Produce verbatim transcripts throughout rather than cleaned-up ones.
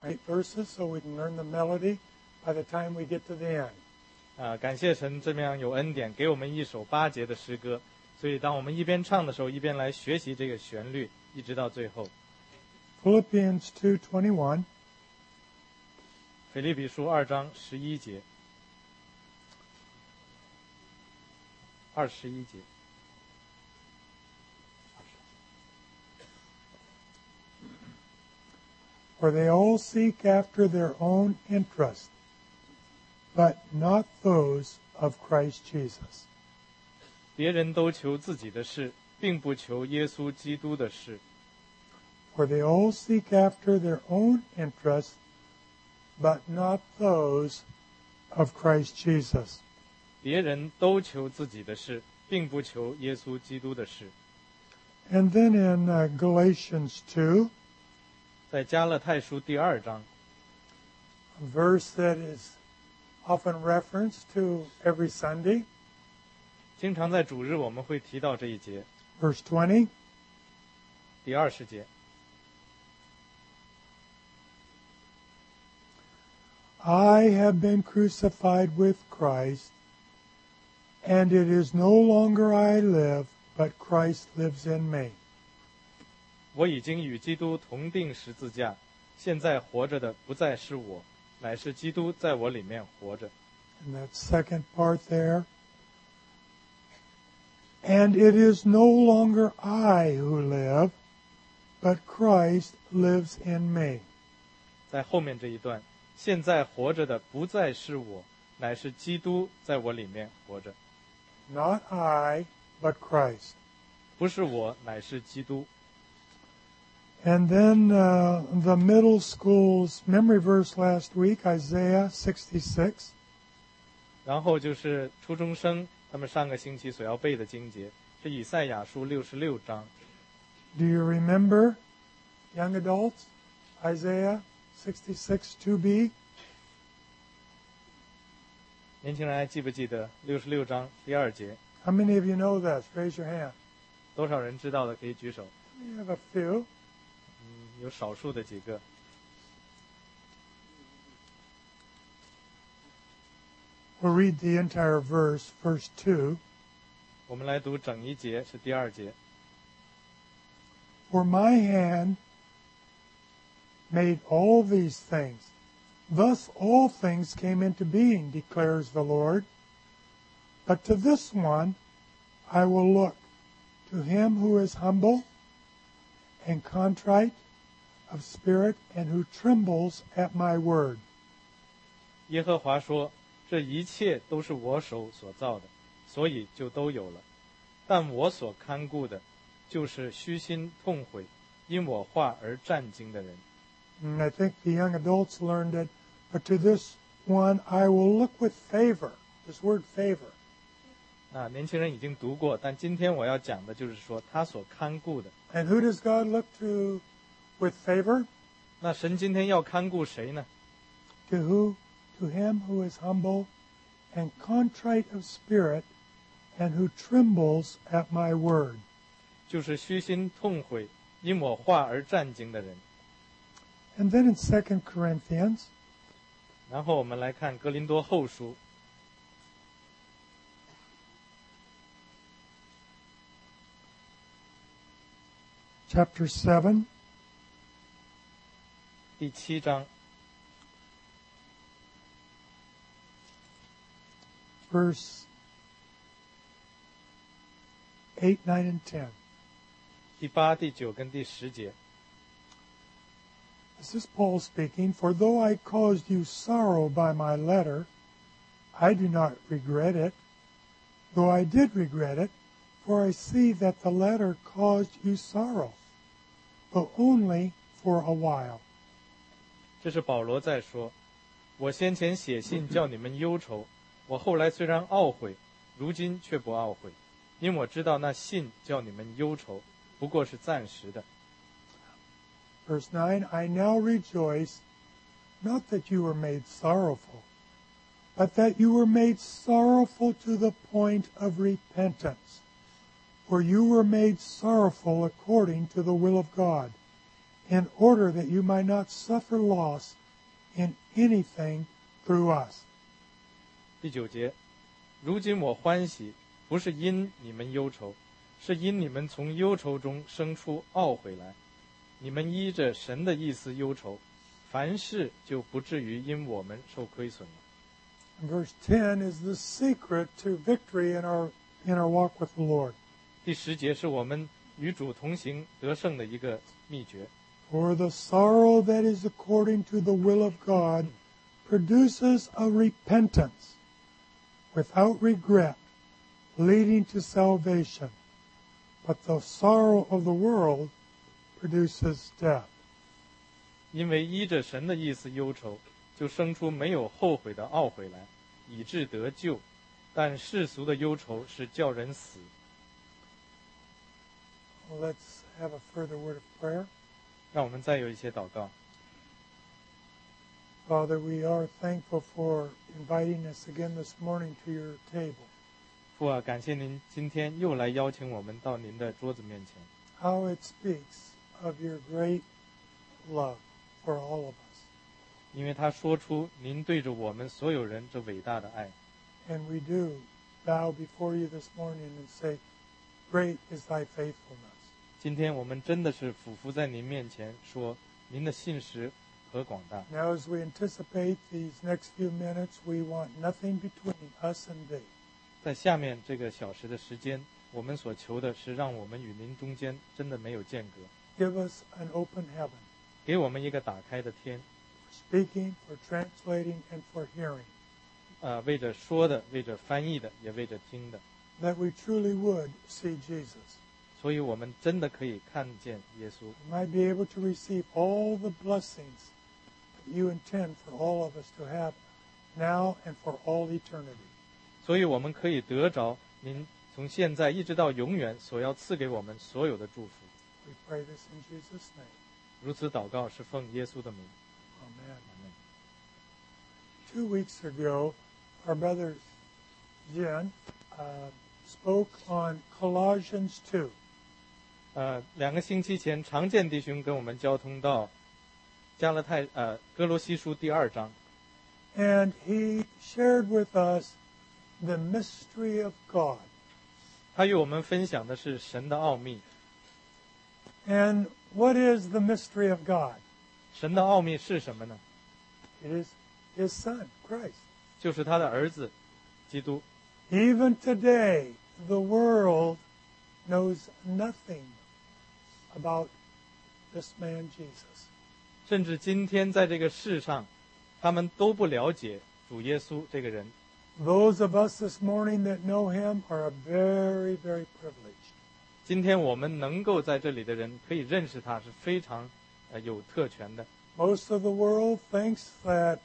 eight verses so we can learn the melody by the time we get to the end. 啊，感谢神这么样有恩典，给我们一首八节的诗歌，所以当我们一边唱的时候，一边来学习这个旋律，一直到最后。 Philippians two twenty-one. 腓立比书二章十一节，二十一节。 For they all seek after their own interest, but not those of Christ Jesus. 别人都求自己的事，并不求耶稣基督的事。 For they all seek after their own interest, but not those of Christ Jesus. 别人都求自己的事，并不求耶稣基督的事。 And then in uh, Galatians two, 在加勒太书第二章， a verse that is often referenced to every Sunday, 经常在主日我们会提到这一节， verse twenty. 第二十节。 I have been crucified with Christ, and it is no longer I live, but Christ lives in me. 我已经与基督同定十字架，现在活着的不再是我，乃是基督在我里面活着。 And that second part there. And it is no longer I who live, but Christ lives in me. 在后面这一段，现在活着的不再是我，乃是基督在我里面活着。 Not I, but Christ. 不是我，乃是基督。 And then uh, the middle school's memory verse last week, Isaiah sixty-six. 然后就是初中生他们上个星期所要背的经节，是以赛亚书六十六章。 Do you remember, young adults, Isaiah sixty-six two b? 年轻人还记不记得六十六章第二节？ How many of you know this? Raise your hand. 多少人知道的可以举手。 We have a few. 嗯，有少数的几个。 We'll read the entire verse, verse two. 我们来读整一节，是第二节。 For my hand made all these things. Thus all things came into being, declares the Lord. But to this one I will look, to him who is humble and contrite of spirit, and who trembles at my word. 耶和华说：“这一切都是我手所造的，所以就都有了。但我所看顾的，就是虚心痛悔，因我话而战惊的人。” And I think the young adults learned it. But to this one I will look with favor. This word favor. 那年轻人已经读过，但今天我要讲的就是说他所看顾的。 And who does God look to with favor? 那神今天要看顾谁呢？ To who? To him who is humble and contrite of spirit, and who trembles at my word. 就是虚心痛悔，因我话而战惊的人。 And then in Second Corinthians, 然后我们来看哥林多后书 chapter seven, 第七章 verse eight, nine, and ten. 第八、第九跟第十节。 This is Paul speaking. For though I caused you sorrow by my letter, I do not regret it, though I did regret it, for I see that the letter caused you sorrow, but only for a while. 这是保罗在说：“我先前写信叫你们忧愁，我后来虽然懊悔，如今却不懊悔，因我知道那信叫你们忧愁，不过是暂时的。” Verse nine, I now rejoice, not that you were made sorrowful, but that you were made sorrowful to the point of repentance. For you were made sorrowful according to the will of God, in order that you might not suffer loss in anything through us. 第九节，如今我欢喜，不是因你们忧愁，是因你们从忧愁中生出懊悔来。你们依着神的意思忧愁，凡事就不至于因我们受亏损了。 And verse ten is the secret to victory in our in our walk with the Lord. 第十节是我们与主同行得胜的一个秘诀。 For the sorrow that is according to the will of God produces a repentance without regret, leading to salvation. But the sorrow of the world produces death. 因为依着神的意思忧愁，就生出没有后悔的懊悔来，以致得救。但世俗的忧愁是叫人死。 Let's have a further word of prayer. 让我们再有一些祷告。 Father, we are thankful for inviting us again this morning to your table. 父啊，感谢您今天又来邀请我们到您的桌子面前。 How it speaks of your great love for all of us. 因为他说出您对着我们所有人这伟大的爱。 And we do bow before you this morning and say, Great is thy faithfulness. 今天我们真的是俯伏在您面前说，您的信实何广大。 Now as we anticipate these next few minutes, we want nothing between us and thee. 在下面这个小时的时间，我们所求的是让我们与您中间真的没有间隔。 Give us an open heaven. 给我们一个打开的天。 For speaking, for translating, and for hearing. 呃，为着说的，为着翻译的，也为着听的。 That we truly would see Jesus. 所以我们真的可以看见耶稣。 We might be able to receive all the blessings that you intend for all of us to have now and for all eternity. 所以我们可以得着您从现在一直到永远所要赐给我们所有的祝福。 We pray this in Jesus' name. 如此祷告是奉耶稣的名。 Amen. Two weeks ago, our brother Jen uh, spoke on Colossians two. 呃，两个星期前，常见弟兄跟我们交通到加勒泰呃哥罗西书第二章。 And he shared with us the mystery of God. 他与我们分享的是神的奥秘。 And what is the mystery of God? 神的奥秘是什么呢？ It is His Son, Christ. 就是他的儿子，基督。 Even today, the world knows nothing about this man Jesus. 甚至今天在这个世上，他们都不了解主耶稣这个人。 Those of us this morning that know him are very, very privileged. 今天我们能够在这里的人可以认识他，是非常呃有特权的。 Most of the world thinks that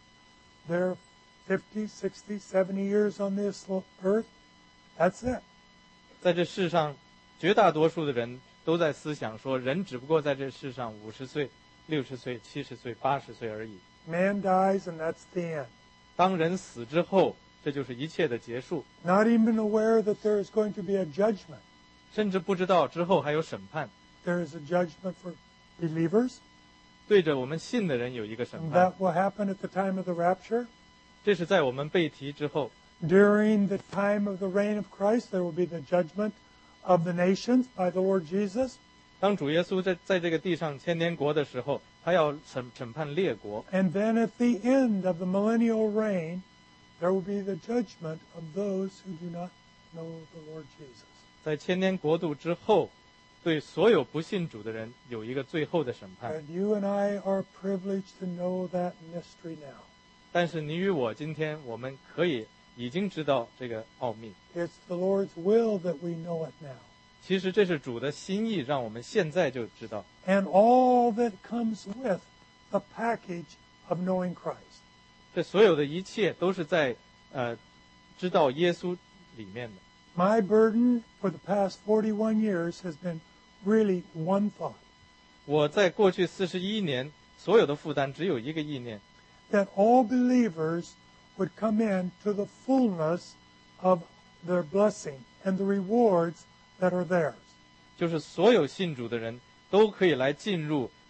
they're fifty, sixty, seventy years on this earth. That's it. 在这世上，绝大多数的人都在思想说，人只不过在这世上五十岁、六十岁、七十岁、八十岁而已。 Man dies and that's the end. 当人死之后，这就是一切的结束。 Not even aware that there is going to be a judgment. 甚至不知道之后还有审判。 There is a judgment for believers. 对着我们信的人有一个审 And 判。 that will happen at the time of the rapture. 这是在我们被提之后。 During the time of the reign of Christ, there will be the judgment of the nations by the Lord Jesus. 当主耶稣在在这个地上千年国的时候，他要审审判列国。 And then at the end of the millennial reign, there will be the judgment of those who do not know the Lord Jesus. 在千年国度之后，对所有不信主的人有一个最后的审判。 And you and I are privileged to know that mystery now. 但是你与我今天，我们可以已经知道这个奥秘。 It's the Lord's will that we know it now. 其实这是主的心意，让我们现在就知道。 And all that comes with the package of knowing Christ. 这所有的一切都是在呃知道耶稣里面的。 My burden for the past forty-one years has been really one thought. 我在过去四十一年所有的负担只有一个意念， That all believers would come in to the fullness of their blessing and the rewards that are theirs. 就是所有信主的人都可以来进入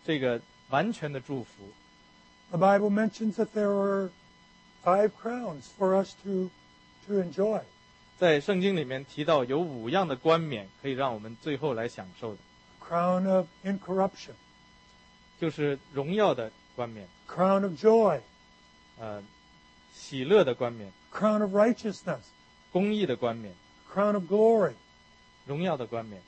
这个完全的祝福。 The Bible mentions that there were five crowns for us to, to enjoy. 在圣经里面提到有五样的冠冕可以让我们最后来享受的， Crown of incorruption, 就是荣耀的冠冕， crown of joy, 呃，喜乐的冠冕， crown of righteousness, 公义的冠冕， crown of glory. 荣耀的冠冕，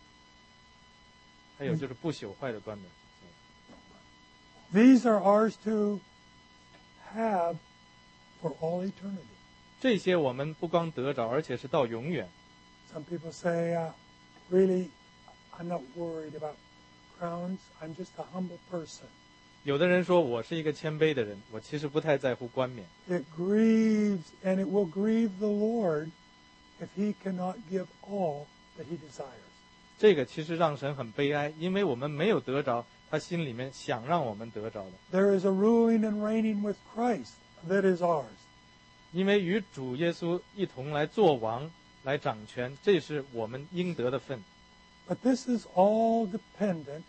还有就是不朽坏的冠冕。 These are ours to have for all eternity. 这些我们不光得着，而且是到永远。 Some people say, uh, really, I'm not worried about crowns. I'm just a humble person. 有的人说我是一个谦卑的人，我其实不太在乎冠冕。 It grieves, and it will grieve the Lord if he cannot give all that he desires. 这个其实让神很悲哀，因为我们没有得着他心里面想让我们得着的。 There is a ruling and reigning with Christ that is ours. 因为与主耶稣一同来做王，来掌权，这是我们应得的份。 But this is all dependent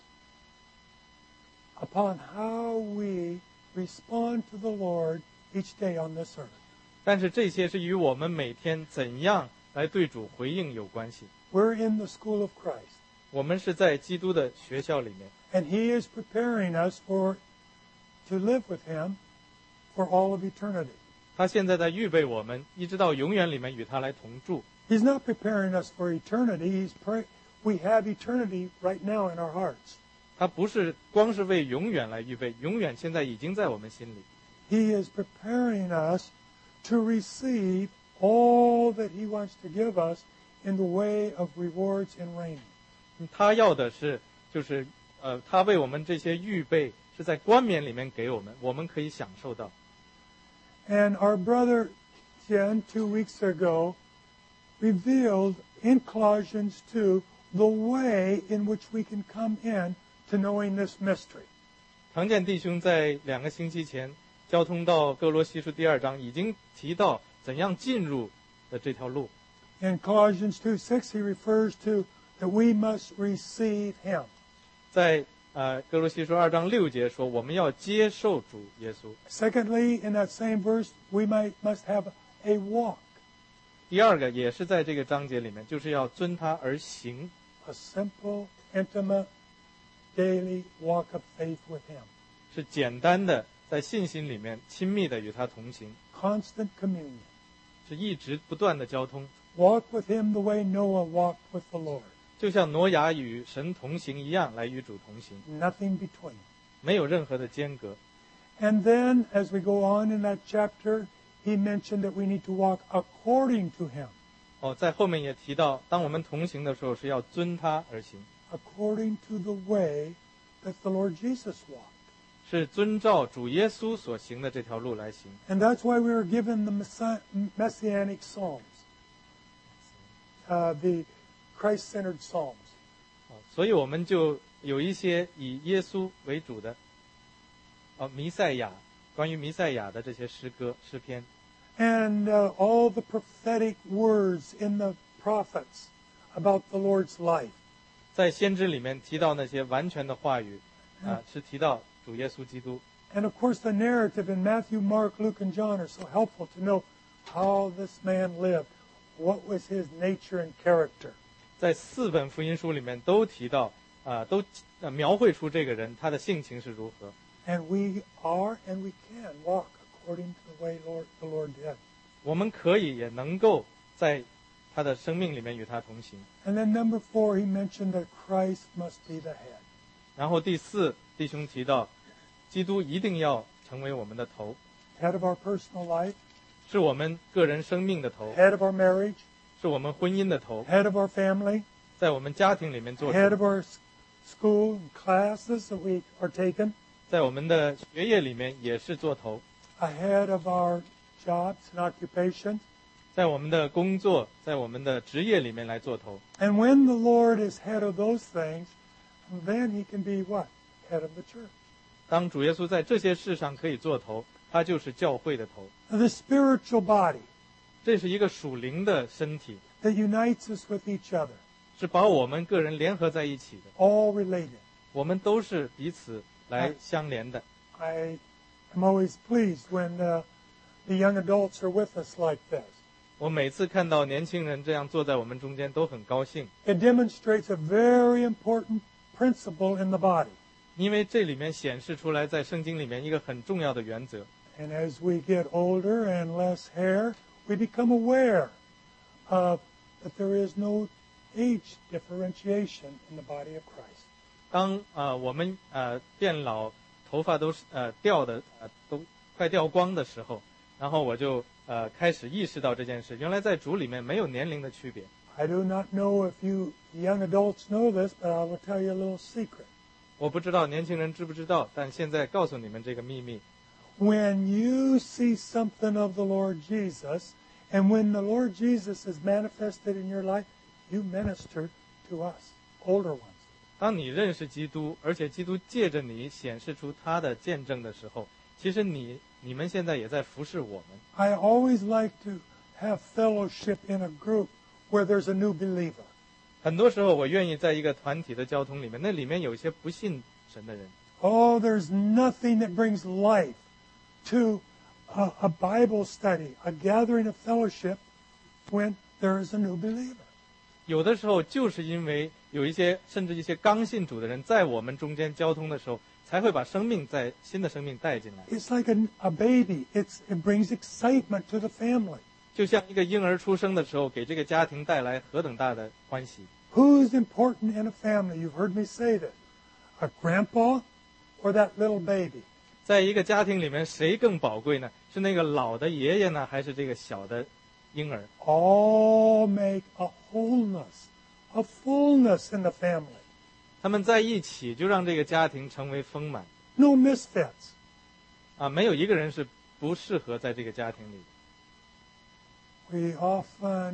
upon how we respond to the Lord each day on this earth. 但是这些是与我们每天怎样来对主回应有关系。 We're in the school of Christ, 我们是在基督的学校里面， and he is preparing us for to live with him for all of eternity. 他现在在预备我们，一直到永远里面与他来同住。 He's not preparing us for eternity. He's pre- we have eternity right now in our hearts. 他不是光是为永远来预备，永远现在已经在我们心里。 He is preparing us to receive all that he wants to give us in the way of rewards and reigning. 他要的是，就是呃，他为我们这些预备是在冠冕里面给我们，我们可以享受到。 And our brother Jen, two weeks ago, revealed in Colossians two the way in which we can come in to knowing this mystery. 常见弟兄在两个星期前交通到哥罗西书第二章，已经提到怎样进入的这条路。 In Colossians two six, he refers to that we must receive him. 在呃哥罗西书二章六节说，我们要接受主耶稣。 Secondly, in that same verse, we might must have a walk, 第二个也是在这个章节里面，就是要遵他而行， a simple, intimate, daily walk of faith with him. 是简单的在信心里面亲密的与他同行， Constant communion. 是一直不断的交通， Walk with him the way Noah walked with the Lord. 就像挪亚与神同行一样，来与主同行， Nothing between. 没有任何的间隔。 And then, as we go on in that chapter, he mentioned that we need to walk according to him. 哦，在后面也提到，当我们同行的时候，是要遵他而行， According to the way that the Lord Jesus walked. 是遵照主耶稣所行的这条路来行。 And that's why we were given the Messi- Messianic Psalms, uh, the Christ-centered Psalms. 啊，所以我们就有一些以耶稣为主的，啊，弥赛亚，关于弥赛亚的这些诗歌、诗篇， And uh, all the prophetic words in the prophets about the Lord's life. 在先知里面提到那些完全的话语，啊，是提到主耶稣基督。 And of course, the narrative in Matthew, Mark, Luke, and John are so helpful to know how this man lived, what was his nature and character. 在四本福音书里面都提到，啊，都呃描绘出这个人他的性情是如何。 And we are and we can walk according to the way Lord, the Lord did. 我们可以也能够在他的生命里面与他同行。 And then number four, he mentioned that Christ must be the head. 然后第四，弟兄提到，基督一定要成为我们的头， Head of our personal life, 是我们个人生命的头， head of our marriage, 是我们婚姻的头， head of our family, 在我们家庭里面做 head 头， of our s- school and classes that we are taking, 在我们的学业里面也是做头， ahead of our jobs and occupations. 在我们的工作，在我们的职业里面来做头。 And when the Lord is head of those things, then he can be what? Head of the church. 当主耶稣在这些事上可以做头，他就是教会的头。 The spiritual body 这是一个属灵的身体， that unites us with each other, 是把我们个人联合在一起的， all related. 我们都是彼此来相连的。 I am always pleased when uh, the young adults are with us like this. 我每次看到年轻人这样坐在我们中间，都很高兴。 It demonstrates a very important principle in the body. 因为这里面显示出来，在圣经里面一个很重要的原则。 And as we get older and less hair, we become aware of that there is no age differentiation in the body of Christ. 当呃我们呃变老，头发都是呃掉的呃都快掉光的时候，然后我就呃开始意识到这件事。原来在主里面没有年龄的区别。 I do not know if you young adults know this, but I will tell you a little secret. 我不知道年轻人知不知道，但现在告诉你们这个秘密。 When you see something of the Lord Jesus, and when the Lord Jesus is manifested in your life, you minister to us, older ones. 当你认识基督，而且基督借着你显示出他的见证的时候，其实你你们现在也在服侍我们。 I always like to have fellowship in a group where there's a new believer. 很多时候，我愿意在一个团体的交通里面，那里面有一些不信神的人。 Oh, there's nothing that brings life to a, a Bible study, a gathering of fellowship, when there is a new believer. 有的时候，就是因为有一些甚至一些刚信主的人在我们中间交通的时候，才会把生命在新的生命带进来。 It's like a, a baby. It's, it brings excitement to the family. 就像一个婴儿出生的时候，给这个家庭带来何等大的欢喜。 Who's important in a family? You've heard me say this. A grandpa or that little baby? 在一个家庭里面，谁更宝贵呢？是那个老的爷爷呢，还是这个小的婴儿？ All make a wholeness, a fullness in the family. 他们在一起，就让这个家庭成为丰满。 No misfits. 啊，没有一个人是不适合在这个家庭里的。 We often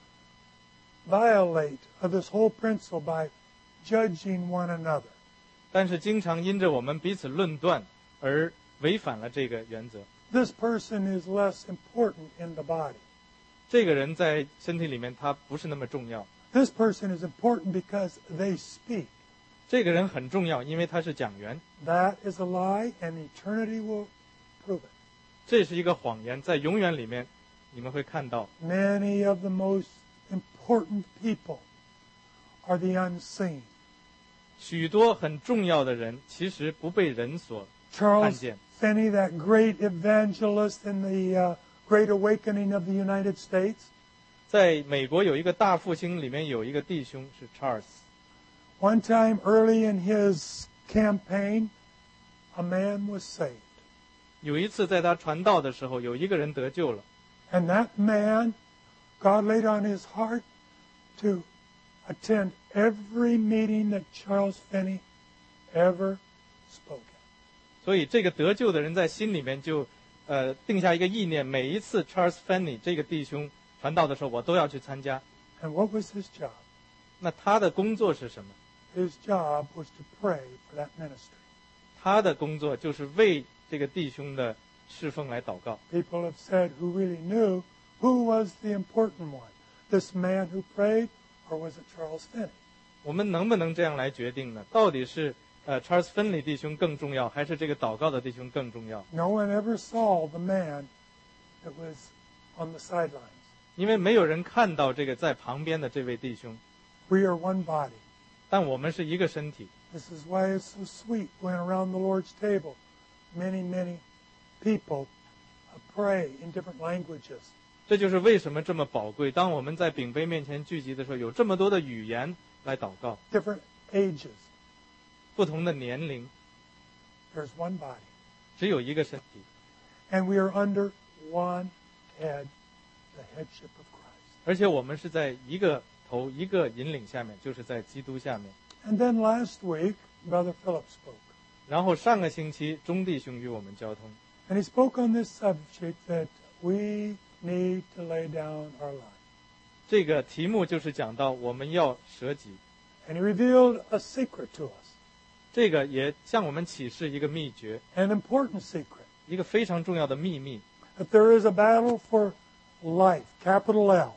violate this whole principle by judging one another. 但是经常因着我们彼此论断而违反了这个原则。 This person is less important in the body. 这个人在身体里面他不是那么重要， This person is important because they speak. 这个人很重要，因为他是讲员。 That is a lie, and eternity will prove it. 这是一个谎言，在永远里面你们会看到， Many of the most important people are the unseen. 许多很重要的人其实不被人所看 Charles 见。 Finney, that great evangelist in the uh, Great Awakening of the United States, 在美国有一个大复兴，里面有一个弟兄是 Charles。 one time early in his campaign, a man was saved. 有一次在他传道的时候，有一个人得救了， And that man, God laid on his heart to attend every meeting that Charles Finney ever spoke at. 所以这个得救的人在心里面就呃定下一个意念，每一次 Charles Finney 这个弟兄传道的时候，我都要去参加。 And what was his job? 那他的工作是什么？ His job was to pray for that ministry. 他的工作就是为这个弟兄的侍奉来祷告。 People have said who really knew who was the important one, this man who prayed, or was it Charles Finney? 我们能不能这样来决定呢？到底是呃 Charles Finney 弟兄更重要，还是这个祷告的弟兄更重要？ No one ever saw the man that was on the sidelines. 因为没有人看到这个在旁边的这位弟兄， We are one body. 但我们是一个身体。 This is why it's so sweet when around the Lord's table, many, many people uh, pray in different languages. 这就是为什么这么宝贵。当我们在饼杯面前聚集的时候，有这么多的语言来祷告， Different ages. 不同的年龄， There's one body. 只有一个身体， And we are under one head, the headship of Christ. 而且我们是在一个头、一个引领下面，就是在基督下面。 And then last week, Brother Philip spoke. 然后上个星期，钟弟兄与我们交通， And he spoke on this subject that we need to lay down our lives. 这个题目就是讲到我们要舍己。 And he revealed a secret to us, 这个也向我们启示一个秘诀， an important secret, 一个非常重要的秘密。 that there is a battle for life, capital L.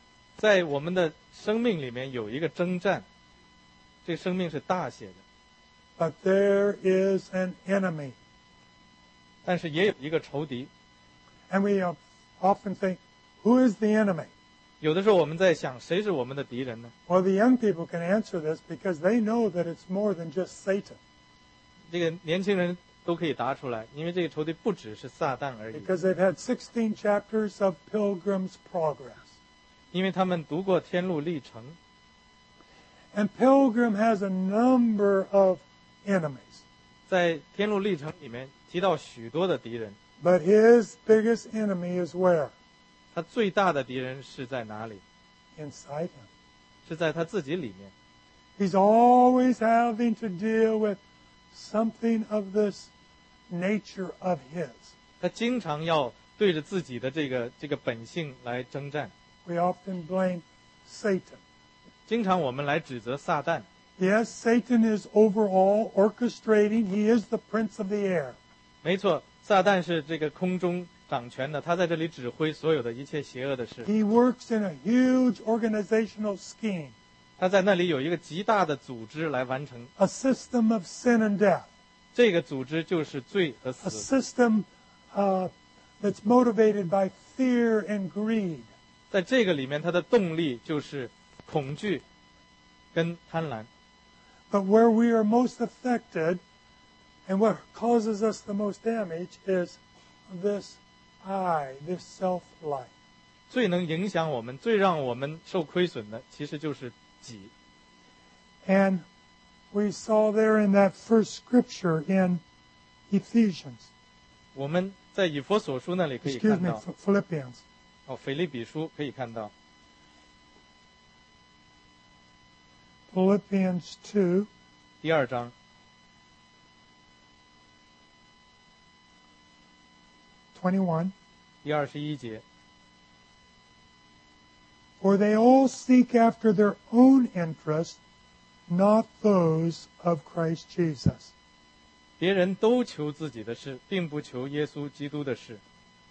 在我们的生命里面有一个征战，这个生命是大写的。 But there is an enemy. 但是也有一个仇敌。 And we uh, often think, who is the enemy? 有的时候我们在想，谁是我们的敌人呢？ Well, the young people can answer this because they know that it's more than just Satan. 这个年轻人都可以答出来，因为这个仇敌不只是撒旦而已， Because they've had sixteen chapters of Pilgrim's Progress. 因为他们读过《天路历程》， And Pilgrim has a number of enemies. 在《天路历程》里面提到许多的敌人， But his biggest enemy is where? 他最大的敌人是在哪里？ Inside him. 是在他自己里面。 He's always having to deal with something of this nature of his. 他经常要对着自己的这个这个本性来征战， We often blame Satan. 经常我们来指责撒旦。 Yes, Satan is overall orchestrating. He is the prince of the air. 没错，撒旦是这个空中掌权的，他在这里指挥所有的一切邪恶的事。 He works in a huge organizational scheme, 他在那里有一个极大的组织来完成， a system of sin and death, 这个组织就是罪和 a 死。 system uh, that's motivated by fear and greed. 在这个里面，他的动力就是恐惧跟贪婪。 But where we are most affected and what causes us the most damage is this I, this self-life. 最能影响我们、最让我们受亏损的，其实就是己。 And we saw there in that first scripture in Ephesians, 我们在以弗所书那里可以 excuse 看 me, 到， Philippians, 哦，腓立比书可以看到， Philippians two, 第二章 twenty-one. 第二十一节， For they all seek after their own interest, not those of Christ Jesus. 别人都求自己的事，并不求耶稣基督的事。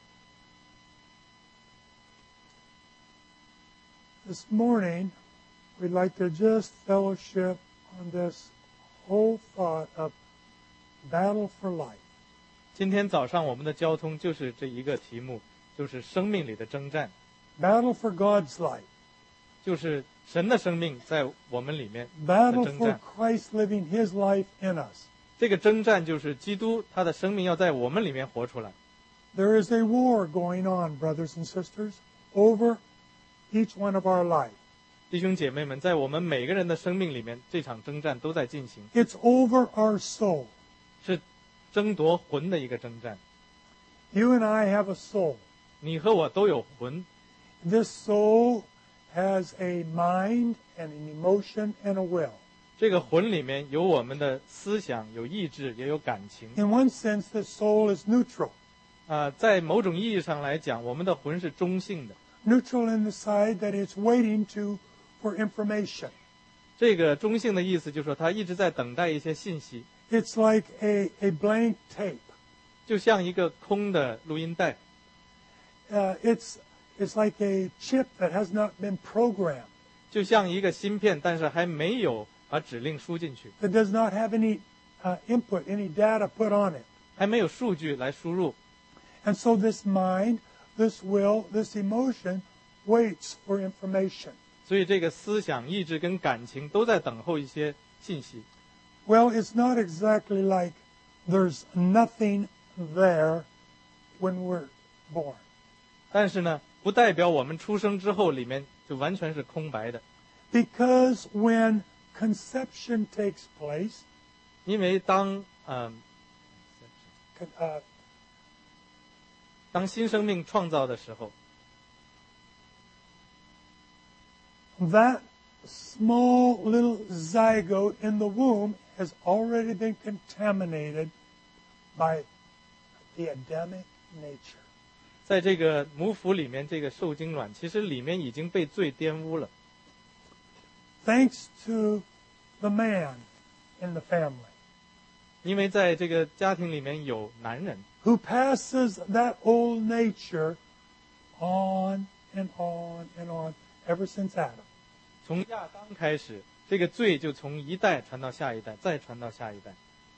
This morning, we'd like to just fellowship on this whole thought of battle for life. 今天早上我们的交通就是这一个题目，就是生命里的征战， Battle for God's life. 就是神的生命在我们里面的 Battle 征 for 战。 Christ living his life in us. 这个征战就是基督他的生命要在我们里面活出来。 There is a war going on, brothers and sisters, over each one of our life. 弟兄姐妹们，在我们每个人的生命里面，这场征战都在进行， It's over our soul. 是争夺魂的一个征战。 You and I have a soul. 你和我都有魂， This soul has a mind and an emotion and a will. 这个魂里面有我们的思想，有意志，也有感情。 In one sense, this soul is neutral. 啊、在某种意义上来讲，我们的魂是中性的。 Neutral in the side that it's waiting to for information. 这个中性的意思就是说，他一直在等待一些信息， It's like a, a blank tape. 就像一个空的录音带， Uh, it's, it's like a chip that has not been programmed, 就像一个芯片，但是还没有把指令输进去， that does not have any uh, input, any data put on it. 还没有数据来输入。 And so this mind, this will, this emotion waits for information. 所以这个思想、意志跟感情都在等候一些信息。 Well, it's not exactly like there's nothing there when we're born. 但是呢，不代表我们出生之后里面就完全是空白的， Because when conception takes place, 因为当嗯、 uh, 当新生命创造的时候， that small little zygote in the womb has already been contaminated by the Adamic nature. 在这个母腹里面，这个受精卵其实里面已经被罪玷污了。 Thanks to the man in the family 因为在这个家庭里面有男人， who passes that old nature on and on and on ever since Adam. 从亚当开始， 这个罪就从一代传到下一代，再传到下一代。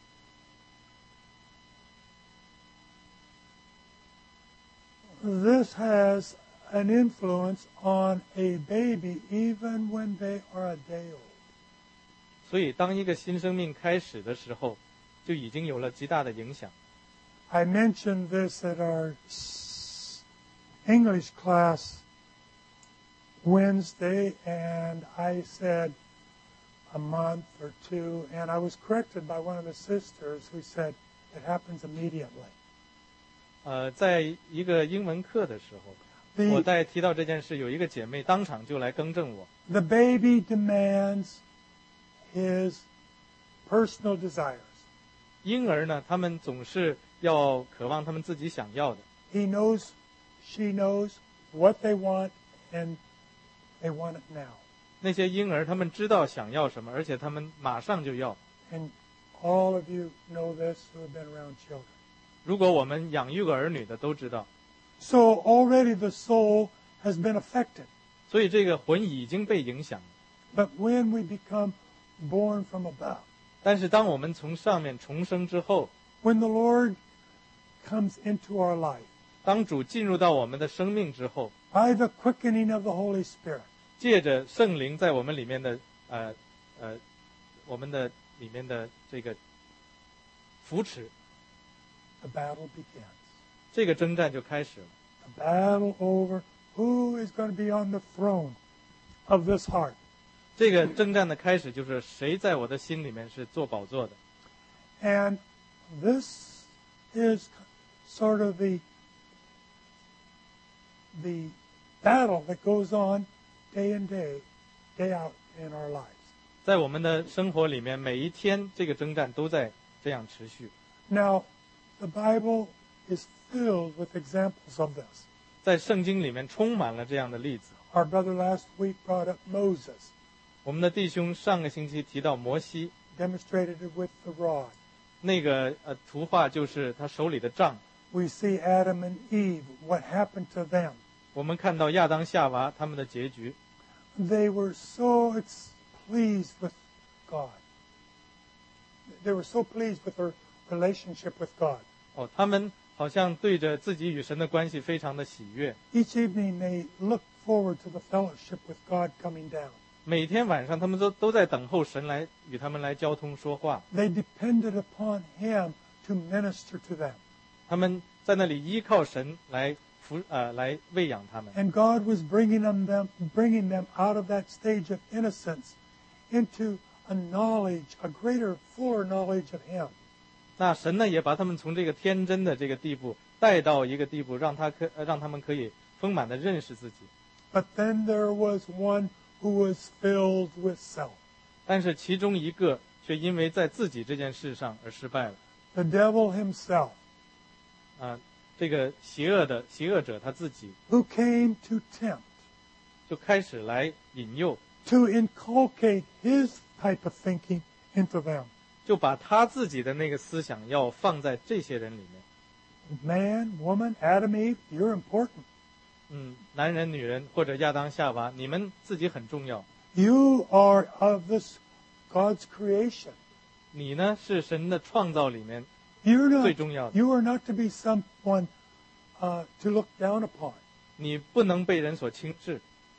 This has an influence on a baby even when they are a day old. 所以，当一个新生命开始的时候，就已经有了极大的影响。 I mentioned this at our English class Wednesday, and I said a month or two, and I was corrected by one of the sisters who said it happens immediately. 呃，在一个英文课的时候， The, 我在提到这件事，有一个姐妹当场就来更正我。 the baby demands his personal desires. 婴儿呢，他们总是要渴望他们自己想要的。 He knows, she knows what they want, and they want it now. 那些婴儿他们知道想要什么，而且他们马上就要。 And all of you know this who have been around children. 如果我们养育过儿女的都知道， So already the soul has been affected. 所以这个魂已经被影响了。 But when we become born from above, 但是当我们从上面重生之后， when the Lord comes into our life, 当主进入到我们的生命之后， by the quickening of the Holy Spirit, 借着圣灵在我们里面的呃呃我们的里面的这个扶持， the battle begins. 这个征战就开始了。 The battle over who is going to be on the throne of this heart. 这个征战的开始就是谁在我的心里面是做宝座的。 And this is sort of the the battle that goes on day in day, day out in our lives. 在我们的生活里面，每一天这个征战都在这样持续。 Now, the Bible is filled with examples of this. 在圣经里面充满了这样的例子。 Our brother last week brought up Moses, 我们的弟兄上个星期提到摩西， demonstrated it with the rod. 那个呃图画就是他手里的杖。 We see Adam and Eve, what happened to them. 我们看到亚当夏娃他们的结局， They were so ex- pleased with God. They were so pleased with their relationship with God. 哦，他们好像对着自己与神的关系非常的喜悦。 Each evening they looked forward to the fellowship with God coming down. 每天晚上他们都都在等候神来与他们来交通说话， They depended upon Him to minister to them. 他们在那里依靠神来扶呃来喂养他们。 And God was bringing them, them, bringing them out of that stage of innocence into a knowledge, a greater, fuller knowledge of Him. 那神呢也把他们从这个天真的这个地步带到一个地步，让他可呃让他们可以丰满的认识自己。 But then there was one who was filled with self. 但是其中一个却因为在自己这件事上而失败了。 The devil himself, 啊，这个邪恶的邪恶者他自己 who came to tempt, 就开始来引诱， to inculcate his type of thinking into them. 就把他自己的那个思想要放在这些人里面。 Man, woman, Adam, Eve, you're important. 嗯，男人、女人或者亚当、夏娃，你们自己很重要。 You are of this God's creation. 你呢是神的创造里面 You're 最 not, 重要的。 you are not to be someone uh, to look down upon. 你不能被人所轻视，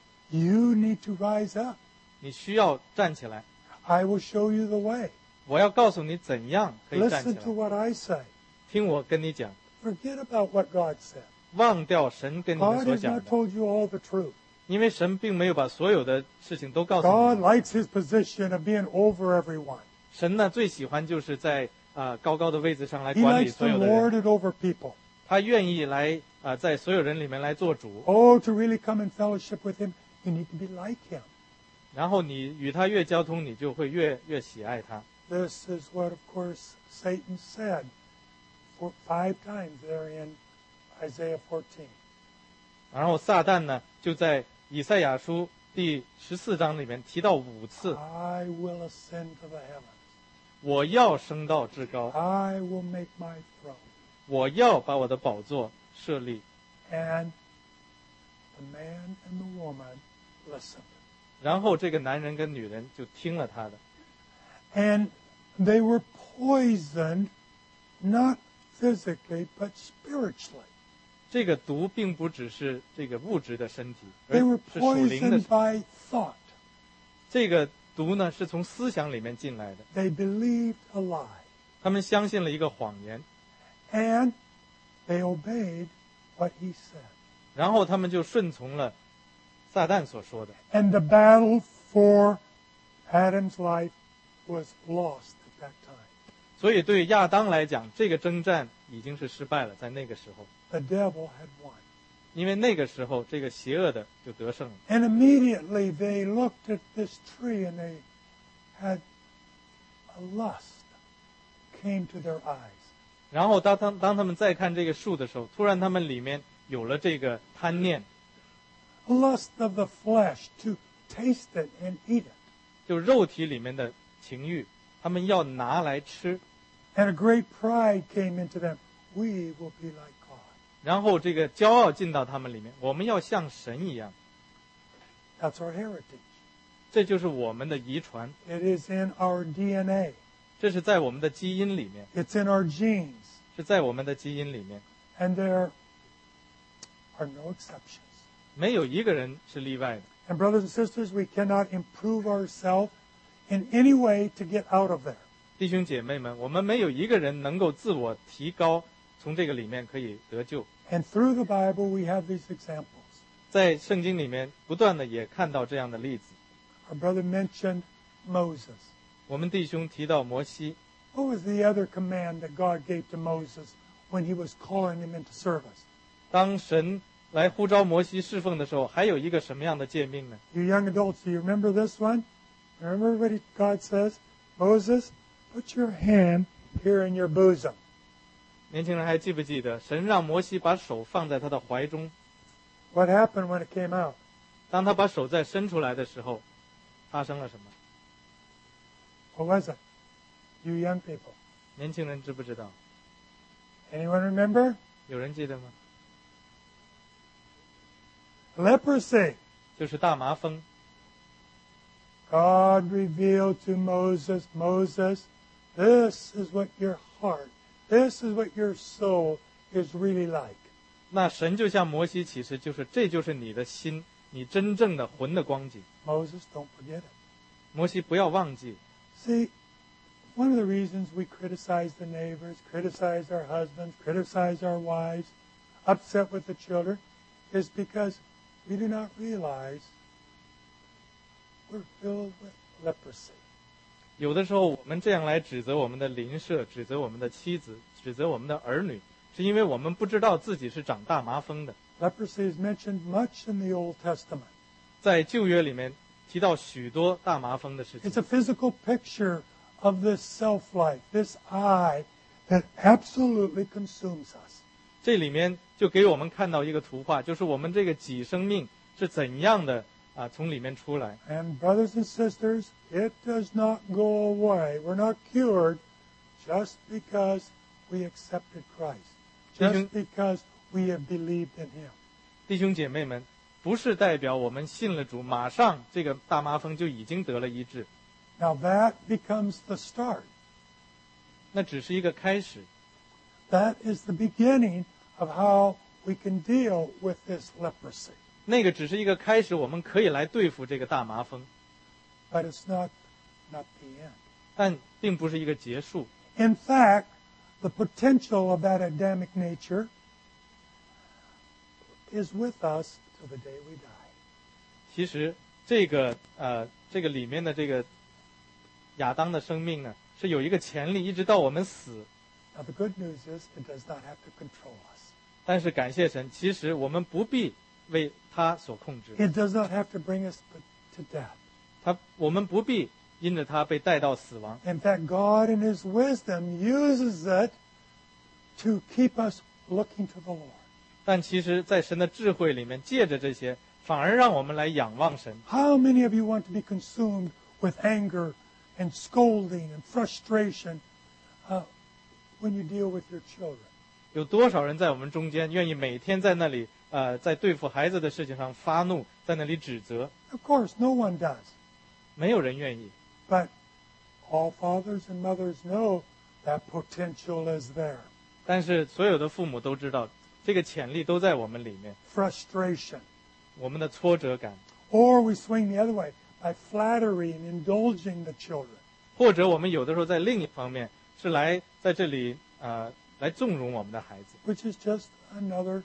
You need to rise up. 你需要站起来。 I will show you the way. 我要告诉你怎样可以站起 Listen to 来。 what I say. 听我跟你讲， Forget about what God said. 忘掉神跟你们 God 所 has 讲 not 的， told you all the truth. 因为神并没有把所有的事情都告诉 God 你。 likes his position of being over everyone. 神呢最喜欢就是在啊、呃高高的位置上来 He 管理 likes 所 to 有的人， lord it over people. 他愿意来啊、呃在所有人里面来做主。 Oh, to really come in fellowship with him, you need to be like him. 然后你与他越交通，你就会越越喜爱他。 This is what, of course, Satan said for five times there in Isaiah fourteen. 然后撒旦呢就在以赛亚书第十四章里面提到五次， I will ascend to the heavens. 我要升到至高， I will make my throne. 我要把我的宝座设立。 And the man and the woman listened. 然后这个男人跟女人就听了他的， And they were poisoned, not physically, but spiritually. 这个毒并不只是这个物质的身体，而 They were 是属灵的。 poisoned by thought. 这个毒呢是从思想里面进来的， They believed a lie. 他们相信了一个谎言， And they obeyed what he said. 然后他们就顺从了撒旦所说的， And the battle for Adam's life was lost at that time. 所以对亚当来讲，这个征战已经是失败了，在那个时候， The devil had won. 因为那个时候这个邪恶的就得胜了。 And immediately they looked at this tree and they had a lust came to their eyes. 然后当当当他们再看这个树的时候，突然他们里面有了这个贪念， A lust of the flesh to taste it and eat it. 就肉体里面的情欲，他们要拿来吃， And a great pride came into them. We will be like God. 然后这个骄傲进到他们里面，我们要像神一样， That's our heritage. 这就是我们的遗传， It is in our D N A. 这是在我们的基因里面， It's in our genes. 是在我们的基因里面， And there are no exceptions. 没有一个人是例外的。 And brothers and sisters, we cannot improve ourselves in any way to get out of there. 弟兄姐妹们，我们没有一个人能够自我提高，从这个里面可以得救。 And through the Bible, we have these examples. 在圣经里面不断的也看到这样的例子。 Our brother mentioned Moses. 我们弟兄提到摩西， What was the other command that God gave to Moses when he was calling him into service? 当神来呼召摩西侍奉的时候，还有一个什么样的诫命呢？ You young adults, do you remember this one? Remember what he, God says? Moses, put your hand here in your bosom. 年轻人还记不记得，神让摩西把手放在他的怀中， What happened when it came out? 当他把手再伸出来的时候，发生了什么？ What was it? You young people. 年轻人知不知道？ Anyone remember? 有人记得吗？ Leprosy. 就是大麻风。 God revealed to Moses, Moses, this is what your heart, this is what your soul is really like. 那神就向摩西启示，就是这就是你的心，你真正的魂的光景。 Moses, don't forget it. 摩西不要忘记， See, one of the reasons we criticize the neighbors, criticize our husbands, criticize our wives, upset with the children, is because we do not realize we're filled with leprosy. 有的时候我们这样来指责我们的邻舍，指责我们的妻子，指责我们的儿女，是因为我们不知道自己是长大麻风的。 Leprosy is mentioned much in the Old Testament. 在旧约里面提到许多大麻风的事情 It's，a physical picture of this self-life, this I that absolutely consumes us. 这里面就给我们看到一个图画，就是我们这个己生命是怎样的啊从里面出来。 And brothers and sisters, it does not go away. We're not cured just because we accepted Christ, just because we have believed in Him. 弟兄姐妹们，不是代表我们信了主，马上这个大麻风就已经得了医治， Now that becomes the start. 那只是一个开始， That is the beginning of how we can deal with this leprosy. 那个只是一个开始，我们可以来对付这个大麻风， But it's not, not the end. 但并不是一个结束。 In fact, the potential of that Adamic nature is with us till the day we die. 其实这个呃这个里面的这个亚当的生命呢，是有一个潜力，一直到我们死。 Now the good news is it does not have to control us. 但是感谢神，其实我们不必为他所控制， It does not have to bring us to death. 他我们不必因着他被带到死亡。 In fact, God in His wisdom uses it to keep us looking to the Lord. 但其实，在神的智慧里面，借着这些，反而让我们来仰望神。 How many of you want to be consumed with anger and scolding and frustration uh, when you deal with your children? 有多少人在我们中间愿意每天在那里啊、 呃在对付孩子的事情上发怒，在那里指责。 Of course, no one does. 没有人愿意。 But all fathers and mothers know that potential is there. 但是所有的父母都知道，这个潜力都在我们里面。 Frustration. 我们的挫折感。 Or we swing the other way by flattery and indulging the children. 或者我们有的时候在另一方面是来在这里呃来纵容我们的孩子。 Which is just another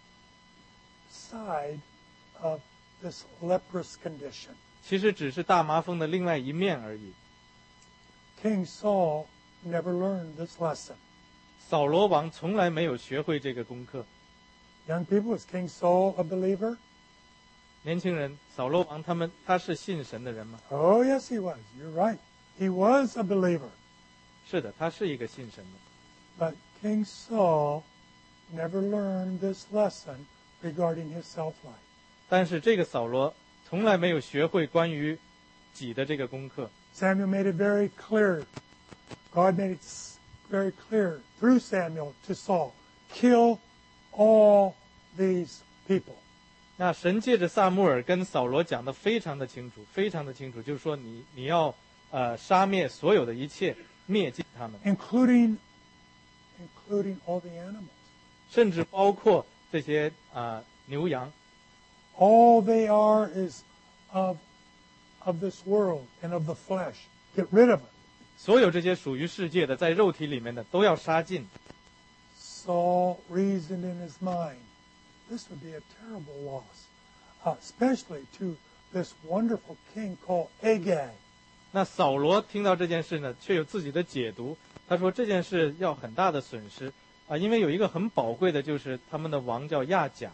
side of this leprous condition. 其实只是大麻风的另外一面而已。 King Saul never learned this lesson. 扫罗王从来没有学会这个功课。 Young people, is King Saul a believer? 年轻人，扫罗王他们他是信神的人吗？ Oh, yes, he was. You're right. He was a believer. 是的，他是一个信神的。 But King Saul never learned this lesson regarding his self-life. 但是这个扫罗从来没有学会关于己的这个功课。 Samuel made it very clear. God made it very clear through Samuel to Saul, kill all these people. 那神借着撒母耳跟扫罗讲的非常的清楚，非常的清楚，就是说你你要呃杀灭所有的一切，灭尽他们， including including all the animals. 甚至包括这些啊、呃、牛羊。 All they are is of of this world and of the flesh. Get rid of it. 所有这些属于世界的，在肉体里面的都要杀尽。 Saul reasoned in his mind, this would be a terrible loss, uh, especially to this wonderful king called Agag. 那扫罗听到这件事呢，却有自己的解读。他说这件事要很大的损失啊，因为有一个很宝贵的，就是他们的王叫亚甲。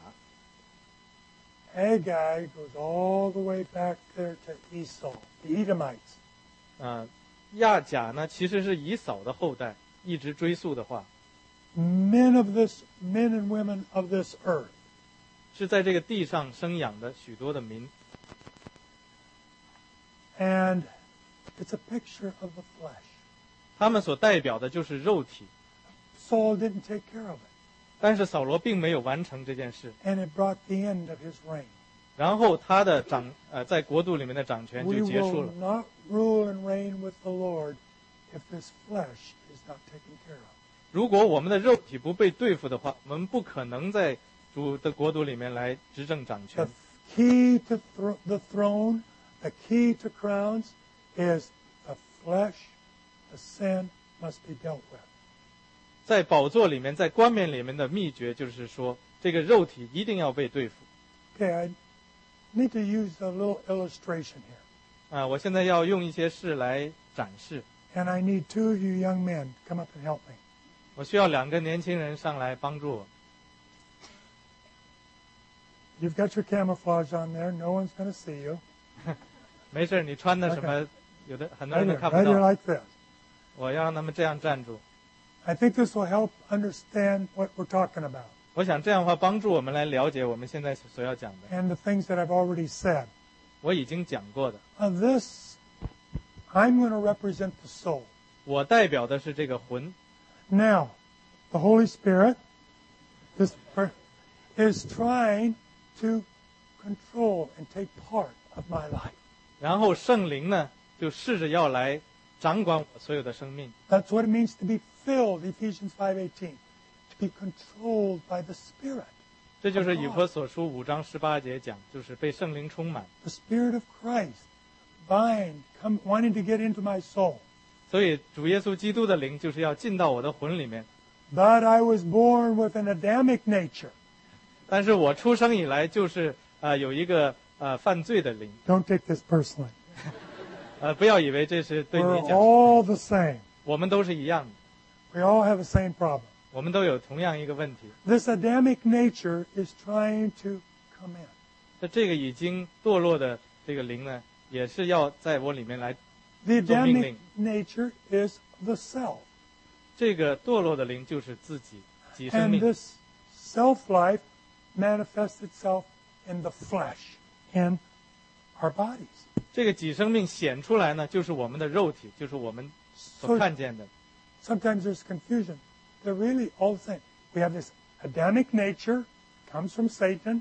Agag goes all the way back there to Esau, the Edomites. 啊，亚甲呢其实是以扫的后代，一直追溯的话， Men of this, men and women of this earth. 是在这个地上生养的许多的民。 And it's a picture of the flesh. 他们所代表的就是肉体。 Saul didn't take care of it. 但是扫罗并没有完成这件事， And it brought the end of his reign. 然后他的掌呃在国度里面的掌权 We 就结束 will 了。 not rule and reign with the Lord if this flesh is not taken care of. 如果我们的肉体不被对付的话，我们不可能在主的国度里面来执政掌 The 权。 key to thro- the throne, the key to crowns is the flesh, the sin must be dealt with. 在宝座里面，在冠冕里面的秘诀就是说，这个肉体一定要被对付。 Okay, I need to use a little illustration here. 啊，我现在要用一些事来展示。 And I need two of you young men to come up and help me. 我需要两个年轻人上来帮助我。 You've got your camouflage on there. No one's going to see you. 没事，你穿的什么，有的很多 Right 人都 here, 看不 right here 到。 like this. 我要让他们这样站住。 I think this will help understand what we're talking about 我想这样的话帮助我们来了解我们现在所要讲的。 and the things that I've already said. 我已经讲过的， Uh, this, I'm going to represent the soul. 我代表的是这个魂。 Now, the Holy Spirit this per- is trying to control and take part of my life. 然后圣灵呢，就试着要来掌管我所有的生命。 That's what it means to be filled, Ephesians five eighteen, to be controlled by the Spirit. 这就是以弗所书五章十八节讲，就是被圣灵充满。 The Spirit of Christ, bind, come, wanting to get into my soul. 所以主耶稣基督的灵就是要进到我的魂里面。 But I was born with an Adamic nature. 但是我出生以来就是呃有一个呃犯罪的灵， Don't take this personally. 呃不要以为这是对 We're 你讲， all the same. 我们都是一样的， We all have the same problem. 我们都有同样一个问题。 This Adamic nature is trying to come in. 那这个已经堕落的这个灵呢，也是要在我里面来。 The 做命 Adamic 令。 nature is the self. 这个堕落的灵就是自己己生 And 命， this self-life manifests itself in the flesh, in our bodies. 这个己生命显出来呢，就是我们的肉体，就是我们所 So 看见的。 sometimes there's confusion. They're really all the same. We have this Adamic nature comes from Satan.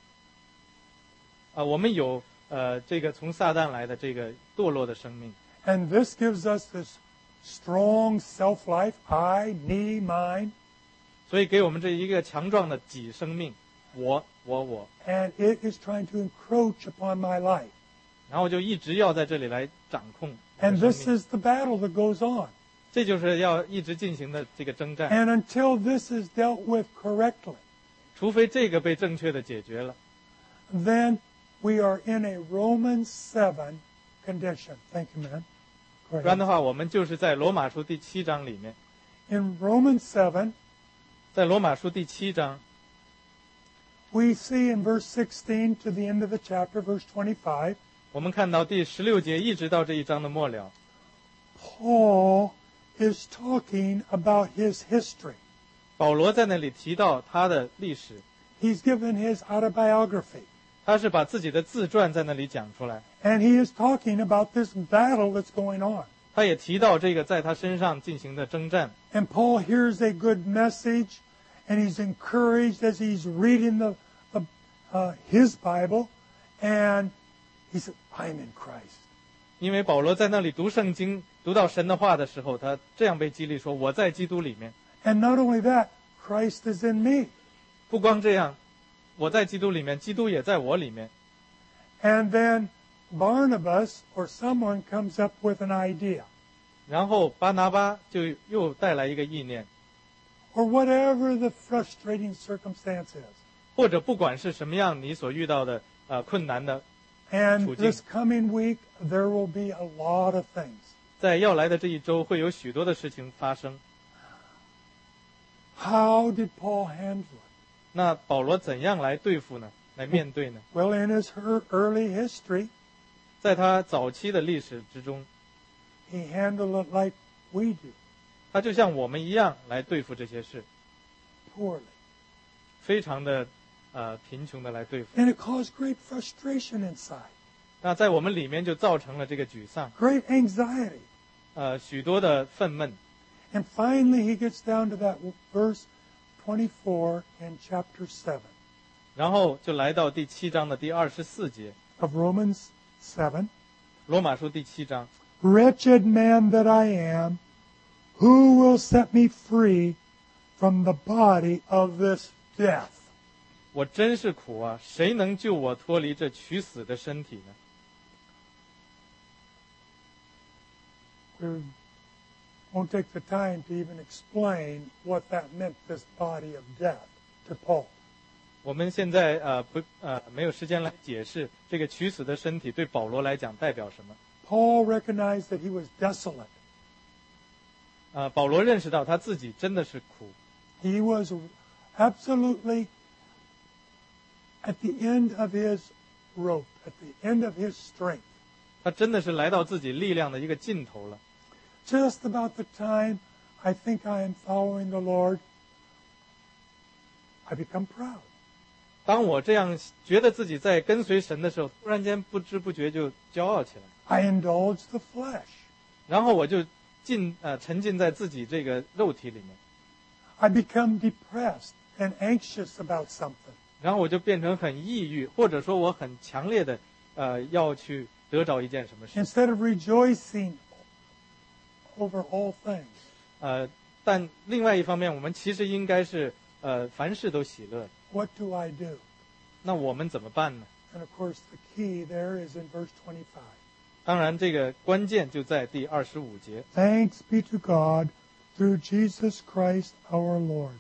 啊，我们有呃这个从撒旦来的这个堕落的生命， And this gives us this strong self-life, I, me, mine. 所以给我们这一个强壮的己生命，我我我， And it is trying to encroach upon my life. 然后就一直要在这里来掌控我 And 的 this 生命， is the battle that goes on. 这就是要一直进行的这个征战， And until this is dealt with correctly, 除非这个被正确的解决了， then we are in a Romans seven condition. Thank you, man. Go 不然的 ahead. 话，我们就是在罗马书第七章里面， In Romans seven, 在罗马书第七章， we see in verse sixteen to the end of the chapter, verse twenty-five, 我们看到第十六节一直到这一章的末了， Paul is talking about his history. 保罗在那里提到他的历史， He's given his autobiography. 他是把自己的自传在那里讲出来， And he is talking about this battle that's going on. 他也提到这个在他身上进行的征战。 And Paul hears a good message, and he's encouraged as he's reading the, the uh, his Bible, and he said, I'm in Christ. 因为保罗在那里读圣经，读到神的话的时候，他这样被激励说：“我在基督里面。 And not only that, Christ is in me. ” 不光这样，我在基督里面，基督也在我里面。 And then Barnabas or someone comes up with an idea, 然后巴拿巴就又带来一个意念， or whatever the frustrating circumstance is. 或者不管是什么样你所遇到的呃困难的， And 处境。 this coming week, there will be a lot of things. 在要来的这一周会有许多的事情发生。 How did Paul handle it? 那保罗怎样来对付呢？来面对呢？ Well, in his her- early history, 在他早期的历史之中， he handled it like we do, 他就像我们一样来对付这些事， poorly. 非常的呃贫穷的来对付。 And it caused great frustration inside, 那在我们里面就造成了这个沮丧， great anxiety. 呃许多的愤懑。 And finally, he gets down to that verse twenty-four in chapter seven 然后就来到第七章的第二十四节， of Romans seven. 罗马书第七章。 Wretched man that I am, who will set me free from the body of this death? 我真是苦啊！谁能救我脱离这取死的身体呢？ We won't take the time to even explain what that meant, this body of death, to Paul. 我们现在呃不呃没有时间来解释这个取死的身体对保罗来讲代表什么。 Paul recognized that he was desolate. 呃，保罗认识到他自己真的是苦， He was absolutely at the end of his rope, at the end of his strength. 他真的是来到自己力量的一个尽头了。 Just about the time I think I am following the Lord, I become proud. 当我这样觉得自己在跟随神的时候，突然间不知不觉就骄傲起来， I indulge the flesh. 然后我就进呃沉浸在自己这个肉体里面， I become depressed and anxious about something. 然后我就变成很抑郁，或者说我很强烈的呃要去得着一件什么事， Instead of rejoicing over all things. 呃，但另外一方面，我们其实应该是呃凡事都喜乐。 What do I do? 那我们怎么办呢？ And of course, the key there is in verse twenty-five. 当然，这个关键就在第二十五节。 Thanks be to God through Jesus Christ our Lord.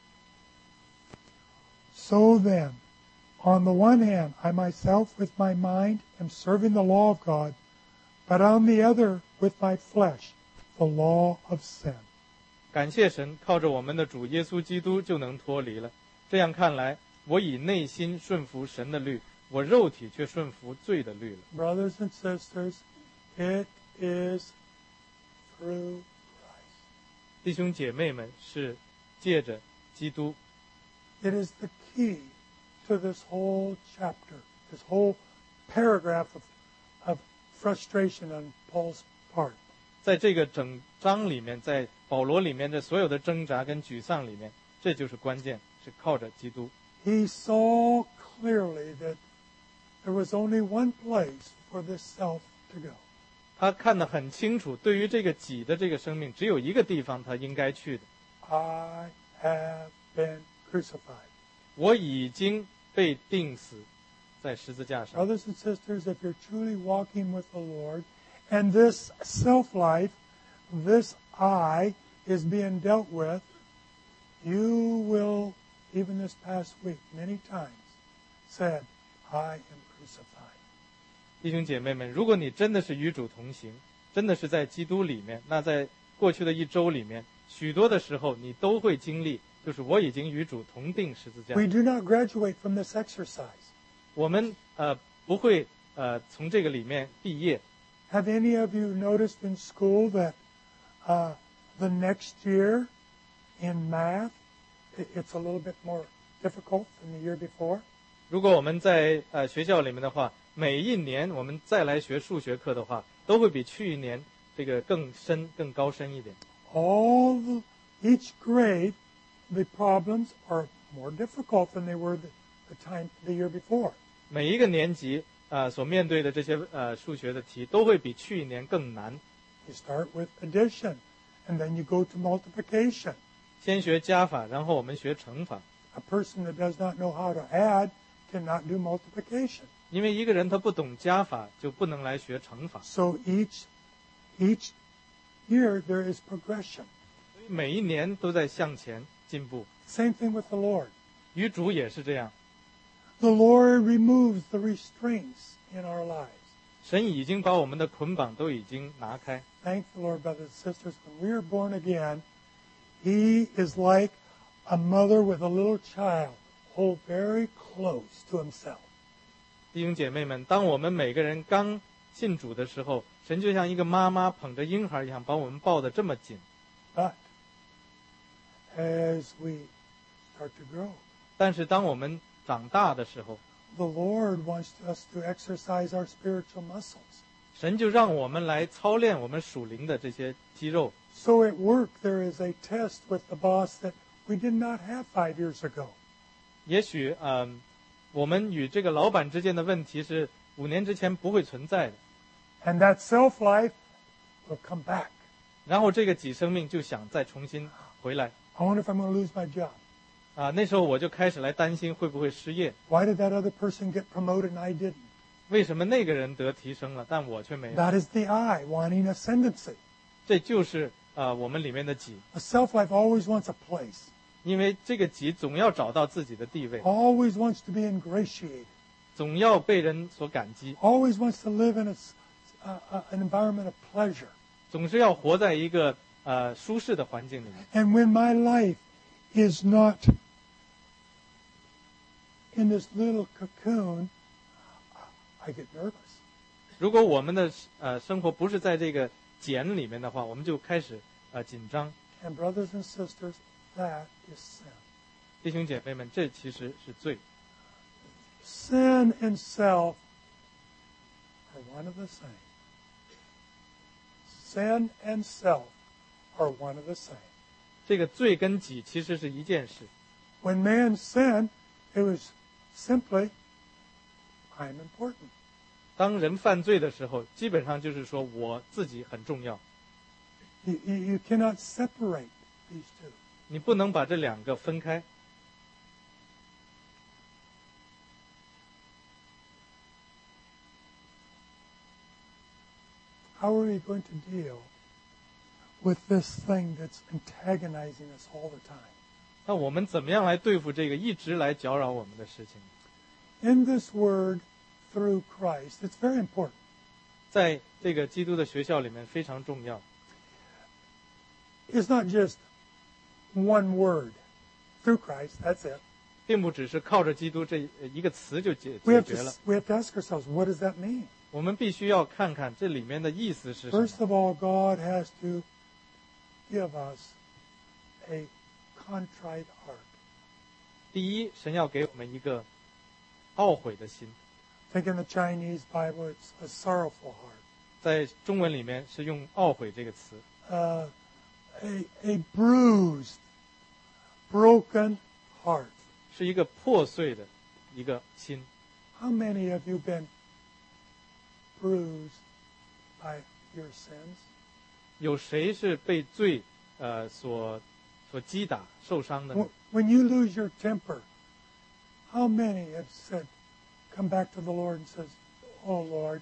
So then, on the one hand, I myself with my mind am serving the law of God, but on the other, with my flesh, the law of sin. 感谢神，靠着我们的主耶稣基督就能脱离了。这样看来，我以内心顺服神的律，我肉体却顺服罪的律了。 Brothers and sisters, it is through Christ. 弟兄姐妹们，是借着基督， It is the key to this whole chapter, this whole paragraph of, of frustration on Paul's part. 在这个整章里面，在保罗里面的所有的挣扎跟沮丧里面，这就是关键，是靠着基督。 he saw clearly that there was only one place for this self to go. 他看得很清楚，对于这个己的这个生命，只有一个地方他应该去的。 I have been crucified. 我已经被钉死在十字架上。 Brothers and sisters, if you're truly walking with the Lord, and this self-life, this I, is being dealt with, you will, even this past week, many times, said, I am crucified. 弟兄姐妹们，如果你真的是与主同行，真的是在基督里面，那在过去的一周里面，许多的时候你都会经历，就是我已经与主同定十字架。 We do not graduate from this exercise. 我们呃不会呃从这个里面毕业。 Have any of you noticed in school that uh, the next year in math, it- it's a little bit more difficult than the year before? 如果我们在呃学校里面的话，每一年我们再来学数学课的话，都会比去年这个更深、更高深一点。 All the, each grade, the problems are more difficult than they were the, the time the year before. 每一个年级啊、呃所面对的这些呃数学的题，都会比去年更难。 You start with addition, and then you go to multiplication. 先学加法，然后我们学乘法。 A person that does not know how to add cannot do multiplication. 因为一个人他不懂加法，就不能来学乘法。 So each each year there is progression. 所以每一年都在向前进步。 Same thing with the Lord. 与主也是这样， The Lord removes the restraints in our lives. 神已经把我们的捆绑都已经拿开。 Thank the Lord, brothers and sisters. When we are born again, He is like a mother with a little child, hold very close to Himself. 弟兄姐妹们，当我们每个人刚信主的时候，神就像一个妈妈捧着婴孩一样，把我们抱得这么紧。 But as we start to grow, 但是当我们长大的时候， the Lord wants us to exercise our spiritual muscles. 神就让我们来操练我们属灵的这些肌肉。 So at work, there is a test with the boss that we did not have five years ago. 也许，嗯、我们与这个老板之间的问题是五年之前不会存在的。 And that self-life will come back. 然后这个己生命就想再重新回来 I wonder if I'm going to lose my job. 啊，那时候我就开始来担心会不会失业。 Why did that other person get promoted and I didn't? 为什么那个人得提升了，但我却没有？ That is the I wanting ascendancy. 这就是啊、我们里面的己， A self-life always wants a place, 因为这个己总要找到自己的地位， always wants to be ingratiated, 总要被人所感激， always wants to live in a s uh, uh, an environment of pleasure. 总是要活在一个呃舒适的环境里面。 And when my life is not in this little cocoon, I get nervous. 如果我们的呃生活不是在这个茧里面的话，我们就开始呃紧张。 And brothers and sisters, that is sin. 弟兄姐妹们，这其实是罪。 Sin and self are one of the same. Sin and self are one of the same. 这个罪跟己其实是一件事。 When man sinned, it was simply, I'm important. 当人犯罪的时候，基本上就是说我自己很重要， You, you, you cannot separate these two. 你不能把这两个分开。 How are we going to deal with this thing that's antagonizing us all the time? 那我们怎么样来对付这个一直来搅扰我们的事情？ In this word, through Christ, it's very important. 在这个基督的学校里面非常重要。 It's not just one word, through Christ, that's it. 并不只是靠着基督这一个词就解 We 解 have 决了 to,，we have to ask ourselves, what does that mean? 我们必须要看看这里面的意思是什么。 First of all, God has to give us a contrite heart. 第一，神要给我们一个懊悔的心， I think in the Chinese Bible, it's a sorrowful heart. 在中文里面是用懊悔这个词， Uh, a, a bruised, broken heart. 是一个破碎的一个心。 How many of you been bruised by your sins? 有谁是被罪呃所所击打受伤的呢？ When you lose your temper, how many have said, come back to the Lord and says, oh Lord,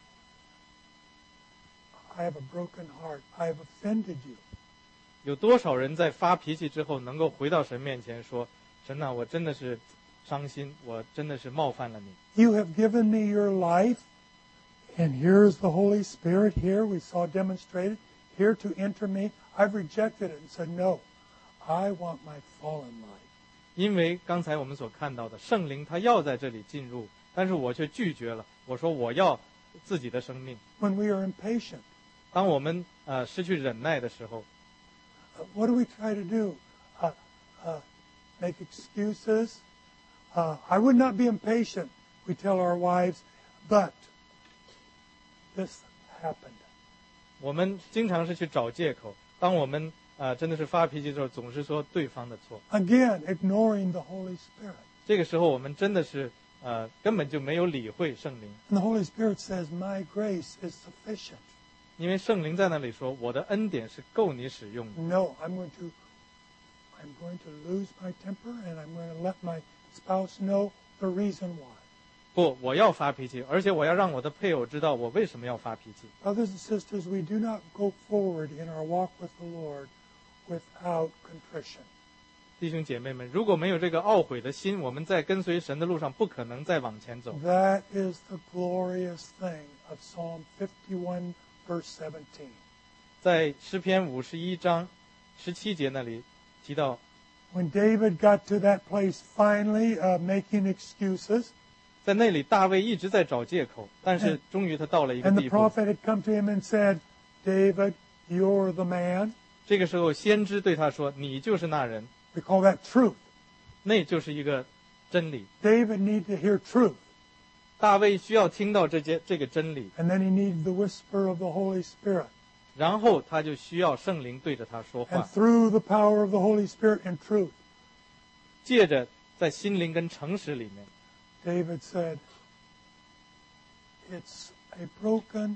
I have a broken heart. I have offended you. 有多少人在发脾气之后能够回到神面前说，神啊，我真的是伤心，我真的是冒犯了你。 You have given me your life, and here's the Holy Spirit here, we saw demonstrated, here to enter me. I've rejected it and said, no, I want my fallen life. 因为刚才我们所看到的圣灵他要在这里进入，但是我却拒绝了，我说我要自己的生命。 When we are impatient, 当我们呃失去忍耐的时候， uh, what do we try to do? Uh, uh, make excuses? Uh, I would not be impatient, we tell our wives, but this happened. 我们经常是去找借口。当我们呃真的是发脾气的时候，总是说对方的错。 Again, ignoring the Holy Spirit. 这个时候我们真的是呃根本就没有理会圣灵， And the Holy Spirit says, my grace is sufficient. 因为圣灵在那里说，我的恩典是够你使用的。 No, I'm going to I'm going to lose my temper and I'm going to let my spouse know the reason why. 不，我要发脾气，而且我要让我的配偶知道我为什么要发脾气。 Brothers and sisters, we do not go forward in our walk with the Lord without contrition. 弟兄姐妹们，如果没有这个懊悔的心，我们在跟随神的路上不可能再往前走。 That is the glorious thing of Psalm fifty-one, verse seventeen. 在诗篇五十一章十七节那里提到， When David got to that place finally of making excuses, 在那里大卫一直在找借口，但是终于他到了一个 and the 地步。 prophet had come to him and said, David, you're the man. 这个时候，先知对他说：“你就是那人。 We call that truth. ” 那就是一个真理。 David needed to hear truth. 大卫需要听到这些这个真理， And then he needed the whisper of the Holy Spirit. 然后他就需要圣灵对着他说 And 话， through the power of the Holy Spirit and truth, 借着在心灵跟诚实里面， David said, it's a broken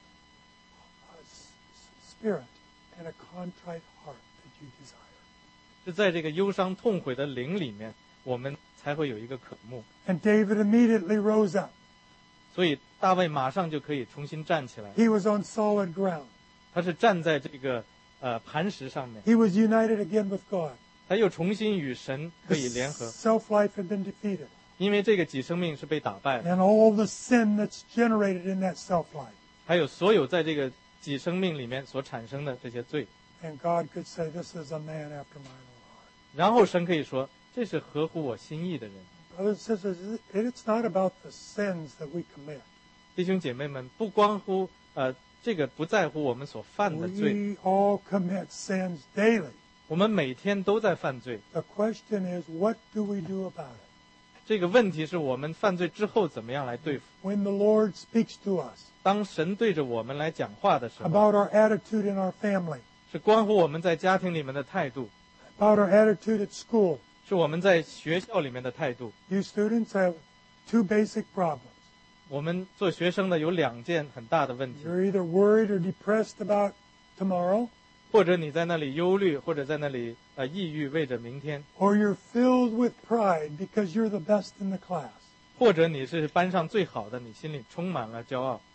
uh, s- s- spirit and a contrite heart that you desire. 是在这个忧伤痛悔的灵里面，我们才会有一个渴慕。 And David immediately rose up. 所以大卫马上就可以重新站起来， He was on solid ground. 他是站在这个呃磐石上面， He was united again with God. 他又重新与神可 The 以联合， self-life had been defeated. 因为这个己生命是被打败的， And all the sin that's generated in that self-life. 还有所有在这个己生命里面所产生的这些罪， And God could say, this is a man after my own heart. 然后神可以说这是合乎我心意的人。 Brothers and sisters, it- it's not about the sins that we commit. 弟兄姐妹们，不光乎呃这个不在乎我们所犯的罪， We all commit sins daily. 我们每天都在犯罪。 The question is, what do we do about it? 这个问题是我们犯罪之后怎么样来对付？ When the Lord speaks to us 当神对着我们来讲话的时候， about our attitude in our family, 是关乎我们在家庭里面的态度， about our attitude at school. 是我们在学校里面的态度。 You students have two basic problems. 我们做学生的有两件很大的问题， You're either worried or depressed about tomorrow, 或者你在那里忧虑，或者在那里呃抑郁，为着明天， or you're filled with pride because you're the best in the class. 或者你是班上最好的，你心里充满了骄傲。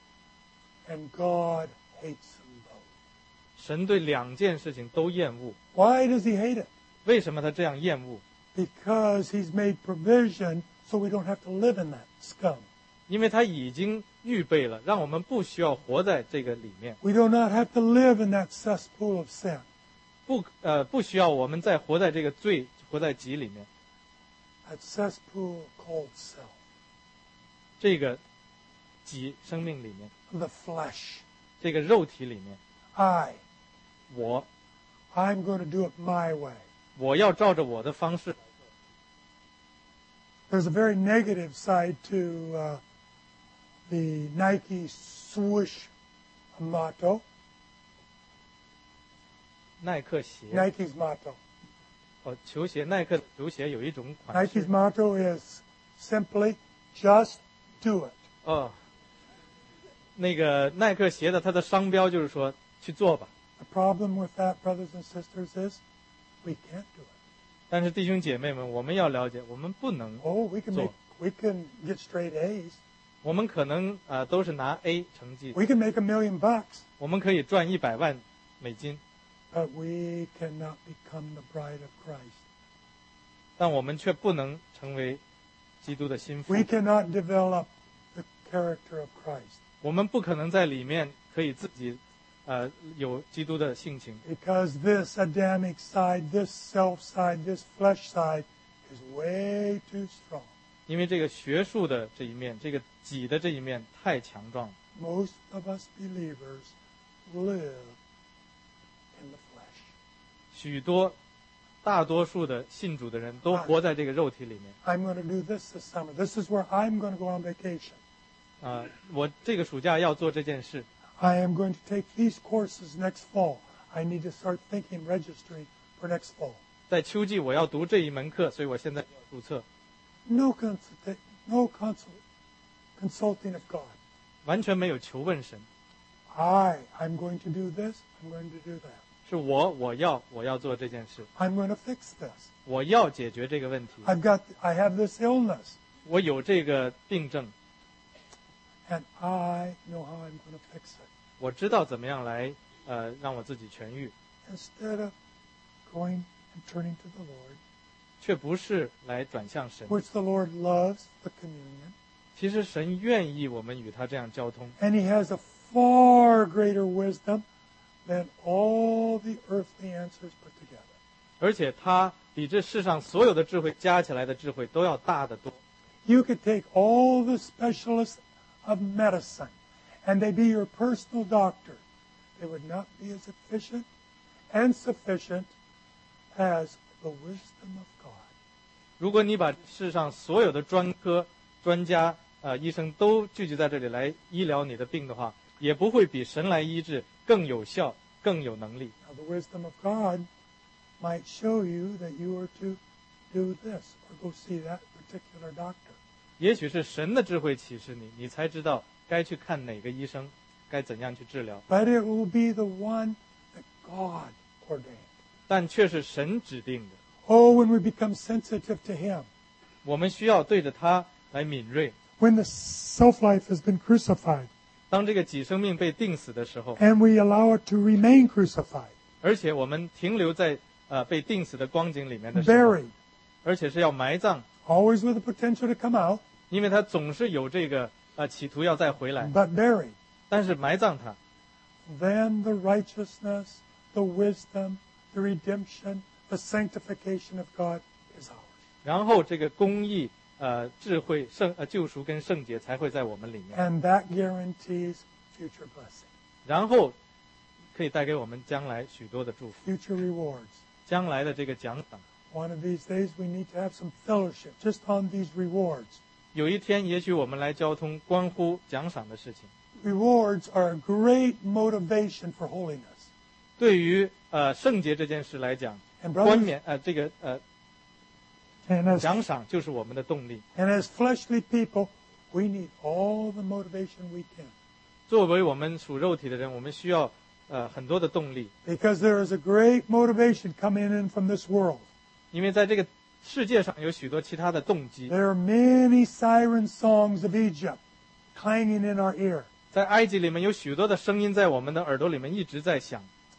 And God hates them both. 神对两件事情都厌恶， Why does he hate it? 为什么他这样厌恶？ Because he's made provision so we don't have to live in that scum. 因为他已经预备了，让我们不需要活在这个里面， We do not have to live in that cesspool of sin. 不呃不需要我们再活在这个罪、活在己里面。 That cesspool called self, 这个己生命里面， the flesh. 这个肉体里面， I, 我 I'm going to do it my way. 我要照着我的方式。 There's a very negative side to uh, the Nike swoosh motto, 耐克鞋， Nike's motto. 哦，球鞋，耐克的球鞋有一种款 Nike's 式。 motto is simply, just do it. 哦，那个耐克鞋的它的商标就是说去做吧。 The problem with that, brothers and sisters, is we can't do it. 但是弟兄姐妹们，我们要了解，我们不能， Oh, we can make, 做。 we can get straight A's. 我们可能呃都是拿 A 成绩， We can make a million bucks, 我们可以赚一百万美金， but we cannot become the bride of Christ. 但我们却不能成为基督的心腹 We。cannot develop the character of Christ 我们不可能在里面可以自己，呃，有基督的性情， because this Adamic side, this self side, this flesh side is way too strong. 因为这个学术的这一面，这个己的这一面太强壮了。 Most of us believers live in the flesh. 许多大多数的信主的人都活在这个肉体里面。 I'm going to do this this summer. This is where I'm going to go on vacation. 啊、我这个暑假要做这件事， I am going to take these courses next fall. I need to start thinking registering for next fall. 在秋季我要读这一门课，所以我现在要注册。 No consult, no consult, consulting of God. 完全没有求问神， I, I'm going to do this. I'm going to do that. 是我我要我要做这件事， I'm going to fix this. 我要解决这个问题， I've got, I have this illness, 我有这个病症， and I know how I'm going to fix it. 我知道怎么样来呃让我自己痊愈， Instead of going and turning to the Lord, 却不是来转向神。 which the Lord loves the communion, 其实神愿意我们与他这样交通， and He has a far greater wisdom than all the earthly answers put together. 而且他比这世上所有的智慧加起来的智慧都要大得多。 You could take all the specialists of medicine, and they be your personal doctor. They would not be as efficient and sufficient as the wisdom of God. 如果你把世上所有的专科专家呃医生都聚集在这里来医疗你的病的话，也不会比神来医治更有效、更有能力。 Now, the wisdom of God might show you that you are to do this or go see that particular doctor. 也许是神的智慧启示你，你才知道该去看哪个医生，该怎样去治疗。 But it will be the one that God ordained. 但却是神指定的， Oh, when we become sensitive to Him, 我们需要对着他来敏锐。 when the self-life has been crucified, 当这个己生命被钉死的时候， and we allow it to remain crucified, 而且我们停留在呃被钉死的光景里面的时候， buried, 而且是要埋葬， always with the potential to come out, 因为他总是有这个呃企图要再回来， but buried, 但是埋葬他， then the righteousness, the wisdom, the redemption, the sanctification of God is ours. 然后这个公义、呃智慧、圣呃救赎跟圣洁才会在我们里面， And that guarantees future blessing, 然后可以带给我们将来许多的祝福， future rewards. 将来的这个奖赏。 One of these days we need to have some fellowship just on these rewards. 有一天，也许我们来交通关乎奖赏的事情。 Rewards are a great motivation for holiness. 对于呃圣洁这件事来讲， And 冠 brothers, 冕呃这个呃 and as, 奖赏就是我们的动力。 and as fleshly people, we need all the motivation we can. 作为我们属肉体的人，我们需要呃很多的动力， Because there is a great motivation coming in from this world. 因为在这个世界上有许多其他的动机。 There are many siren songs of Egypt clanging in our ear. 在埃及里面有许多的声音在我们的耳朵里面一直在响，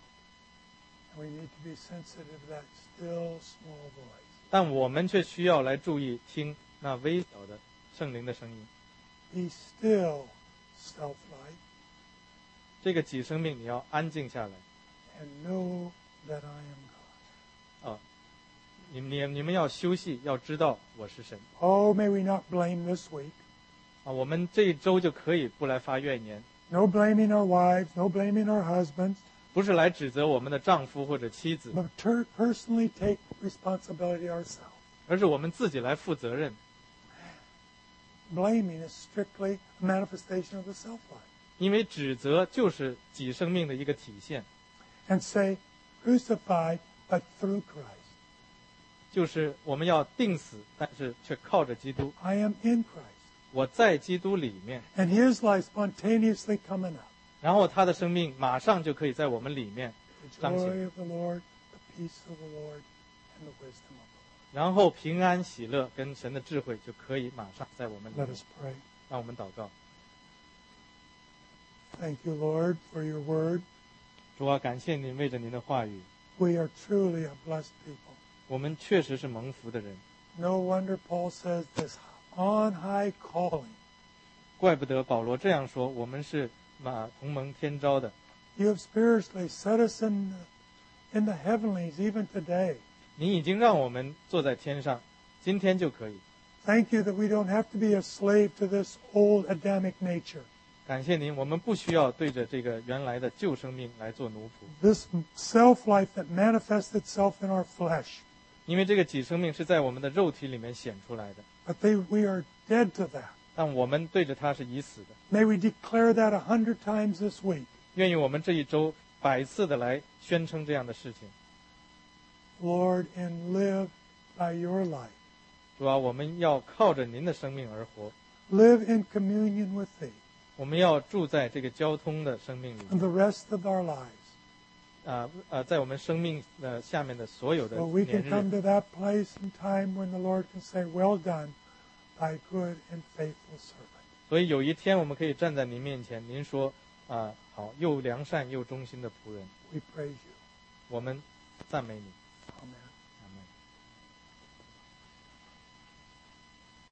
And we need to be sensitive to that still small voice. 但我们却需要来注意听那微小的圣灵的声音。 Be still, self-life, 这个己生命你要安静下来 and know that I am God. 啊！你你你们要休息，要知道我是神 Oh, may we not blame this week. 啊！我们这一周就可以不来发怨言， No blaming our wives, no blaming our husbands, 不是来指责我们的丈夫或者妻子， but ter- personally take responsibility ourselves. 而是我们自己来负责任。 Blaming is strictly a manifestation of the self-life. 因为指责就是己生命的一个体现。 And say, crucified, but through Christ. 就是我们要定死，但是却靠着基督。 I am in Christ. 我在基督里面， And his life spontaneously coming up. 然后他的生命马上就可以在我们里面 The 彰显， joy of the Lord, the peace of the Lord, and the wisdom of the 然后平安喜乐跟神的智慧就可以马上在我们里 Lord. Let 面。 us pray. 让我们祷告。 Thank you, Lord, for your word. 主啊，感谢您为着您的话语， We are truly a blessed people. 我们确实是蒙福的人， No wonder Paul says this on high calling. 怪不得保罗这样说，我们是马同蒙天召的。 You have spiritually set us in, in the heavenlies even today. 您已经让我们坐在天上，今天就可以。 Thank you that we don't have to be a slave to this old Adamic nature. 感谢您，我们不需要对着这个原来的旧生命来做奴仆， This self-life that manifests itself in our flesh. 因为这个己生命是在我们的肉体里面显出来的， But they, we are dead to that. 但我们对着它是已死的。 May we declare that a hundred times this week. 愿意我们这一周百次的来宣称这样的事情。 Lord, and live by your life. 主啊，我们要靠着您的生命而活， Live in communion with thee 我们要住在这个交通的生命里 and the rest of our lives. 啊呃，在我们生命的下面的所有的 So we 年 can come 日， to that place and time when the Lord can say, well done, thy good and faithful servant. 所以有一天我们可以站在您面前，您说啊，好，又良善又忠心的仆人， We praise you. 我们赞美你。 Amen.